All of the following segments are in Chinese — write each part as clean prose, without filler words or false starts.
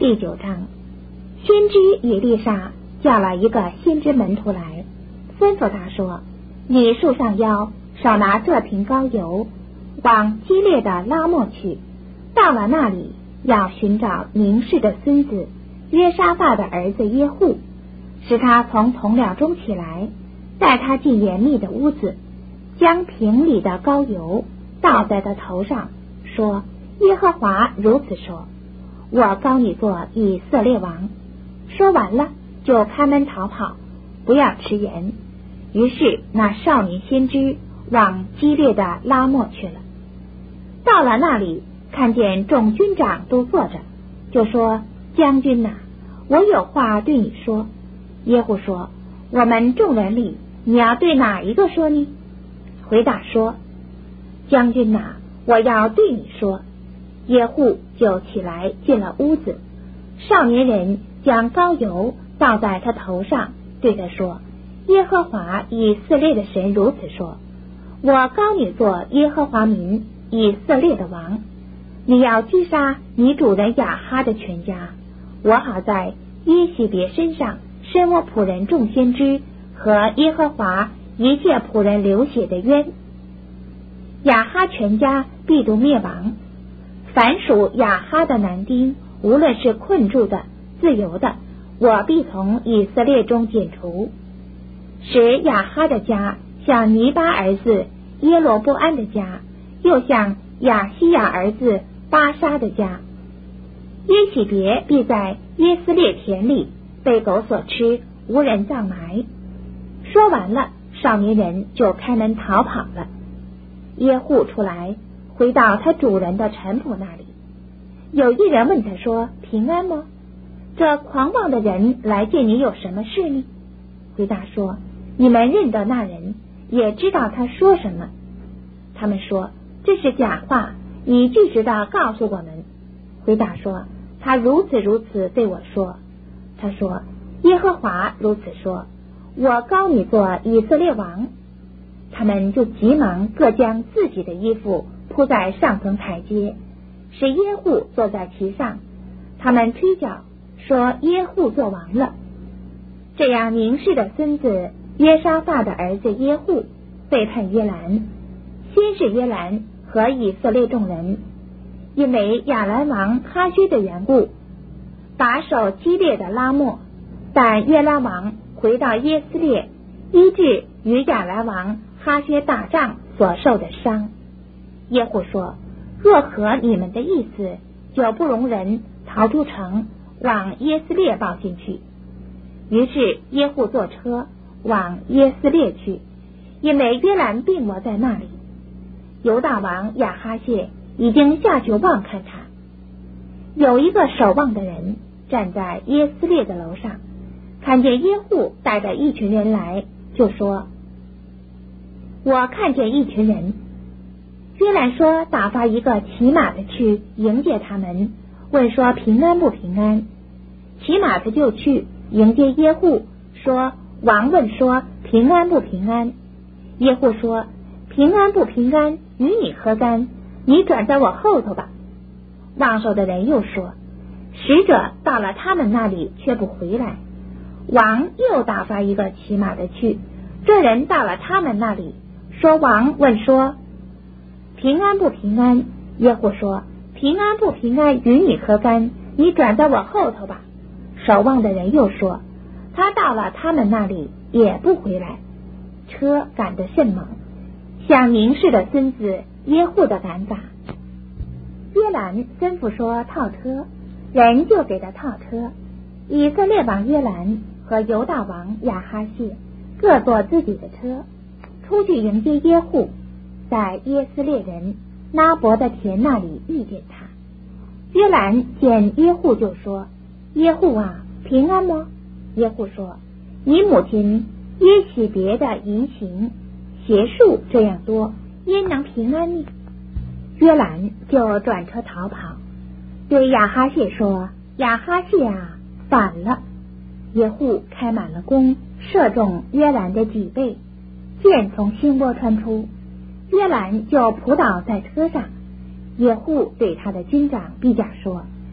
第9章，先知以利沙叫了一个先知门徒来，吩咐他说：你束上腰，手拿这瓶膏油，往基列的拉末去，到了那里，要寻找宁氏的孙子约沙法的儿子耶户，使他从同僚中起来，带他进严密的屋子，将瓶里的膏油倒在他头上，说：耶和华如此说，我膏你做以色列王。说完了，就开门逃跑，不要迟延。于是那少年先知往基列的拉末去了。到了那里，看见众军长都坐着，就说：将军哪，我有话对你说。耶户说：我们众人里，你要对哪一个说呢？回答说：将军哪，我要对你说。耶户就起来进了屋子，少年人将膏油倒在他头上，对他说：耶和华以色列的神如此说，我膏你做耶和华民以色列的王，你要击杀你主人亚哈的全家，我好在耶洗别身上伸我仆人众先知和耶和华一切仆人流血的冤。亚哈全家必都灭亡，凡属亚哈的男丁，无论是困住的自由的，我必从以色列中剪除，使亚哈的家像尼巴儿子耶罗波安的家，又像亚西亚儿子巴沙的家。耶洗别必在耶斯列田里被狗所吃，无人葬埋。说完了，少年人就开门逃跑了。耶户出来，回到他主人的臣仆那里。有一人问他说：平安吗？这狂妄的人来见你有什么事呢？回答说：你们认得那人，也知道他说什么。他们说：这是假话，你据实的告诉我们。回答说：他如此如此对我说。他说：耶和华如此说，我膏你做以色列王。他们就急忙各将自己的衣服铺在上层台阶，使耶户坐在其上。他们吹角说耶户做王了。这样宁氏的孙子约沙法的儿子耶户背叛约兰，先是约兰和以色列众人，因为亚兰王哈薛的缘故，把守基列的拉末，但约拉王回到耶斯列，医治与亚兰王哈薛打仗所受的伤。耶户说：若合你们的意思，就不容人逃出城，往耶斯列报信去。于是耶户坐车往耶斯列去，因为约兰病魔在那里。犹大王亚哈谢已经下去望看他。有一个守望的人站在耶斯列的楼上，看见耶户带着一群人来，就说：我看见一群人。约兰说：打发一个骑马的去迎接他们，问说平安不平安。骑马的就去迎接耶户，说：王问说平安不平安。耶户说：平安不平安与你何干？你转在我后头吧。望守的人又说：使者到了他们那里，却不回来。王又打发一个骑马的去，这人到了他们那里，说：王问说平安不平安？耶户说：平安不平安与你何干？你转在我后头吧。守望的人又说：他到了他们那里，也不回来。车赶得甚猛，像宁氏的孙子耶户的赶法。约兰吩咐说套车，人就给他套车。以色列王约兰和犹大王亚哈谢各坐自己的车，出去迎接耶户，在耶斯列人拉伯的田那里遇见他。约兰见耶户就说：耶户啊，平安吗？耶户说：你母亲耶洗别的淫行邪术这样多，焉能平安呢？约兰就转车逃跑，对亚哈谢说：亚哈谢啊，反了！耶户开满了弓，射中约兰的脊背，箭从心窝穿出，约兰就扑倒在车上。耶户对他的军长毕甲说：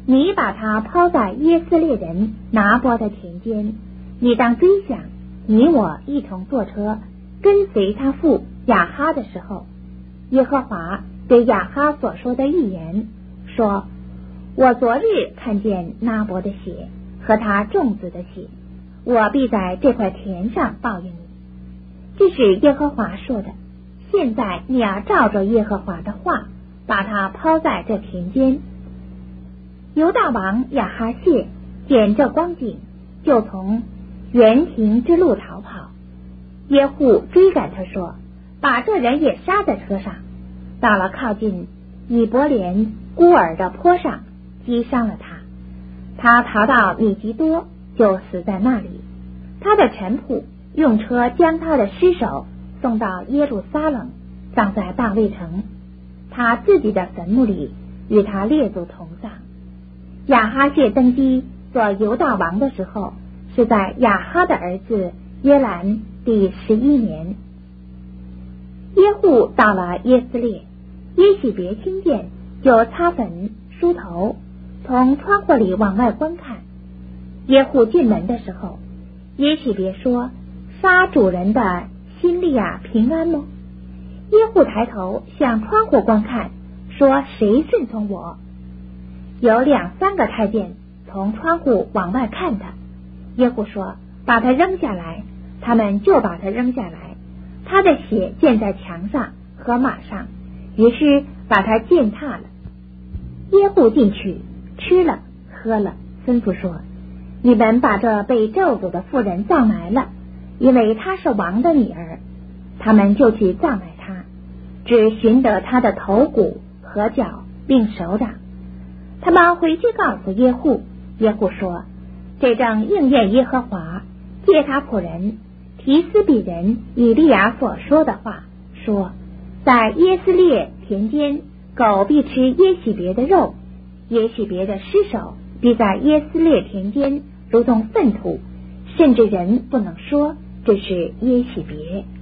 你把他抛在耶斯列人拿伯的田间，你当追想，你我一同坐车跟随他父亚哈的时候，耶和华对亚哈所说的预言说，我昨日看见拿伯的血和他众子的血，我必在这块田上报应你。这是耶和华说的，现在你要照着耶和华的话，把他抛在这田间。犹大王亚哈谢见这光景，就从园亭之路逃跑。耶户追赶他说，把这人也杀在车上。到了靠近以伯莲孤儿的坡上，击伤了他。他逃到米吉多，就死在那里。他的臣仆用车将他的尸首送到耶路撒冷，葬在大卫城，他自己的坟墓里，与他列祖同葬。亚哈谢登基做犹大王的时候，是在亚哈的儿子约兰第11年。耶户到了耶斯列，耶喜别听见，就擦粉梳头，从窗户里往外观看。耶户进门的时候，耶喜别说，杀主人的辛利亚平安吗？耶户抬头向窗户观看，说，谁顺从我？有2、3个太监从窗户往外看他。耶户说，把他扔下来。他们就把他扔下来，他的血溅在墙上和马上，于是把他践踏了。耶户进去吃了喝了，吩咐说，你们把这被咒诅的妇人葬埋了，因为她是王的女儿。他们就去葬埋她，只寻得她的头骨和脚并手掌。他们回去告诉耶户，耶户说，这正应验耶和华借他仆人提斯比人以利亚所说的话，说，在耶斯列田间，狗必吃耶喜别的肉，耶喜别的尸首必在耶斯列田间如同粪土，甚至人不能说这是耶喜别。